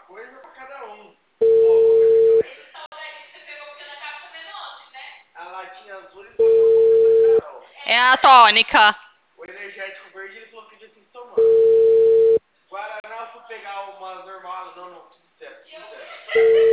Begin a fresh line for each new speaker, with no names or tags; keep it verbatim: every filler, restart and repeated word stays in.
coisa pra cada um. Ó,
Esse salgadinho você pegou porque ela tava comendo ontem, né?
a latinha azul ele falou que eu vou
É a tônica.
O energético verde ele falou que podia ter que tomar. Guaraná, eu fui pegar uma normal. Não, não, tudo certo, tudo certo.